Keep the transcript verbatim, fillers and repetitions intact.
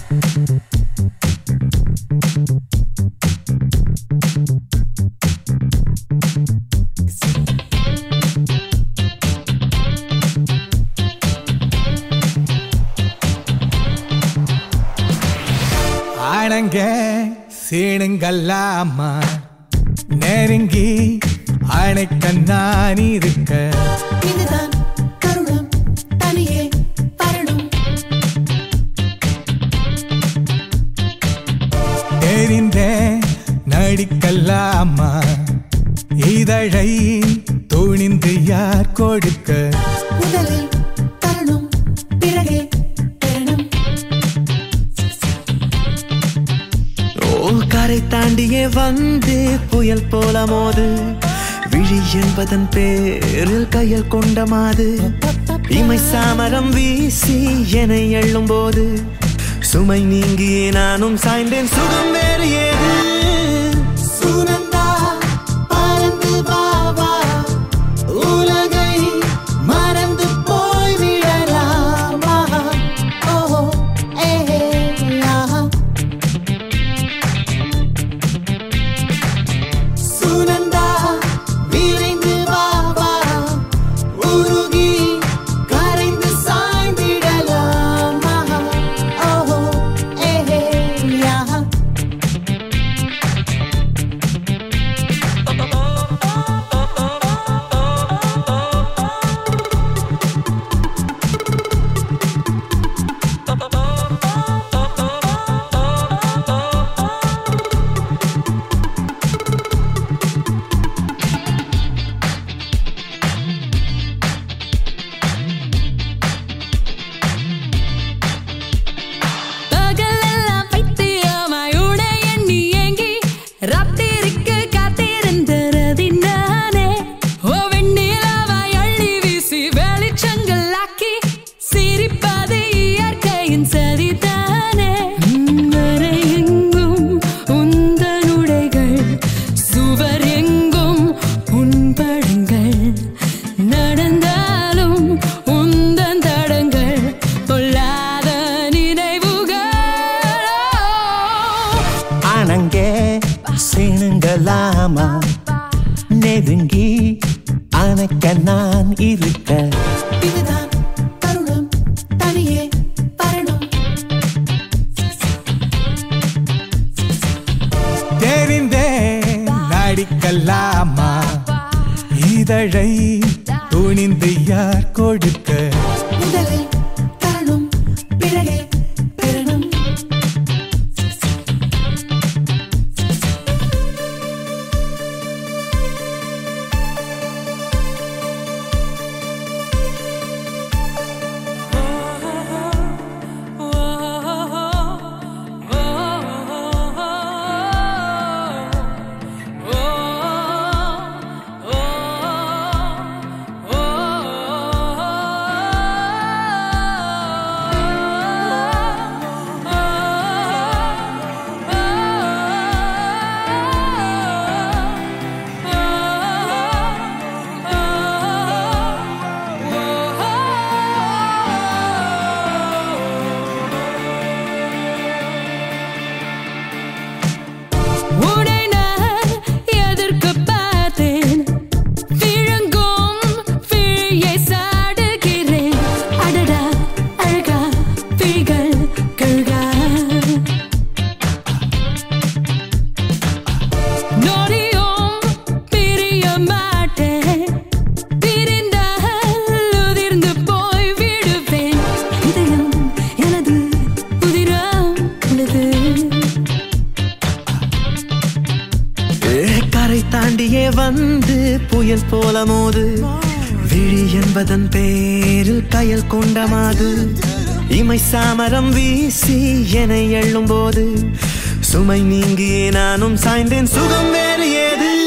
ஆனங்க சீனுங்கல்லாமா நெருங்கி அணைக்க நான் இருக்க இதுதான் தருணம் தனியே பரணும் தெரிந்த நடிக்கல்லாமா இதழை துணிந்து யார் கொடுக்க முதலில் தரணும் பிறகே பெறணும் கரை தாண்டியே வந்து புயல் போல மோது விழி என்பதன் பேரில் கையில் கொண்ட மாது இமை சாமரம் வீசி என எள்ளும் போது சுமை நீங்கியே நானும் சாய்ந்தேன் சுகம் வேறு ஏது சுனந்தா பறந்து பாவா உலகை மறந்து போய் விடலாமா ஓ ஏ ஆஹா சுனந்தா விரைந்து பாவா உருகி கரைந்து சாய்ந்திடலாமா ஓ ஏ ஆஹா பகலெல்லாம் பைத்தியமாய் உடை எண்ணி ஏங்கி ராத்திரிக்கு காத்திருந்தது நானே. ஓ வெண்ணிலவாய் அள்ளி வீசி வெளிச்சங்களாக்கி சிரிப்பது இயற்கையின் சதிதானே. வரை எங்கும் உந்தன் உடைகள், சுவர் எங்கும் உன் படங்கள், நடந்தாலும் உந்தன் தடங்கள், பொல்லாத நினைவுகள். ஆனங்கே சீனுங்களாமா நெருங்கி அணைக்க நான் இருக்க இதுதான் தருணம் தனியே பரணும் தெரிந்த நடிக்கல்லாமா இதழை துணிந்து யார் கொடுக்க முதலில் தரணும் பிறகே பெறணும் உன்னை நான் எதிர்க்கப் பார்த்தேன். விழுங்கும் விழியை சாடுகிறேன். அடடா அழகா விழிகள் கழுகா. நொடியும் பிரிய மாட்டேன். பிரிந்தால் உதிர்ந்து போய் விடுவேன். இதயம் எனது உதிரம் உள்ளது. கரை தாண்டியே வந்து புயல் போல மோது விழி என்பதன் பேரில் கையில் கொண்ட மாது இமை சாமரம் வீசி என எள்ளும் போது சுமை நீங்கியே நானும் சாய்ந்தேன் சுகம் வேறு ஏது